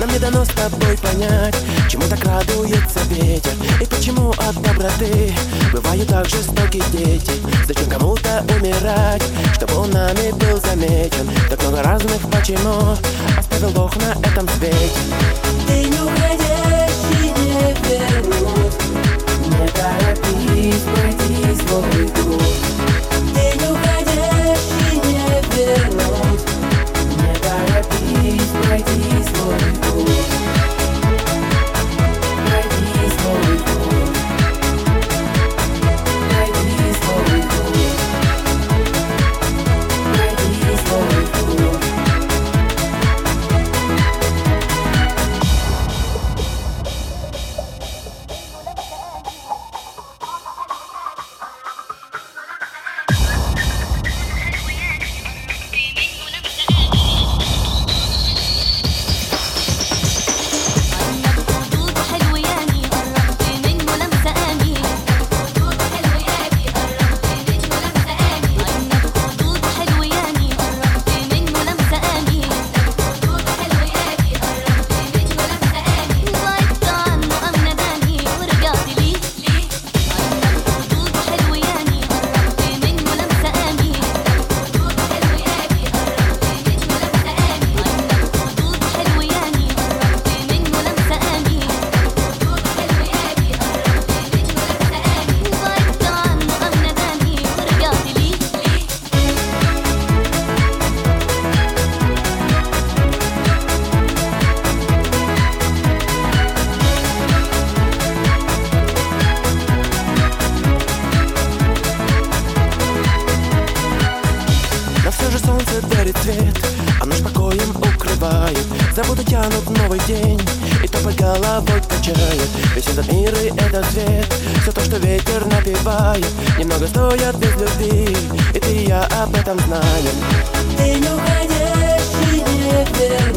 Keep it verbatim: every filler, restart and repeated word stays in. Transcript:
Нам не дано с тобой понять, чему так радуется ветер, и почему от доброты бывают так жестокие дети. Зачем кому-то умирать, чтобы он нами был замечен? Так много разных почему оставил Бог на этом свете. День уходящий не вернуть, не торопись пройти свой путь. День уходящий не вернуть, не торопись пройти свой путь. Пройди свой путь. Пройди свой путь. Пройди свой путь. Но все же солнце дарит свет, а ночь покоем укрывает. Забуду тянут новый день, и топай головой качает. Весь этот мир и этот свет, все то, что ветер напевает, немного стоят без любви, и ты и я об этом знаем. День уходящий не вернуть.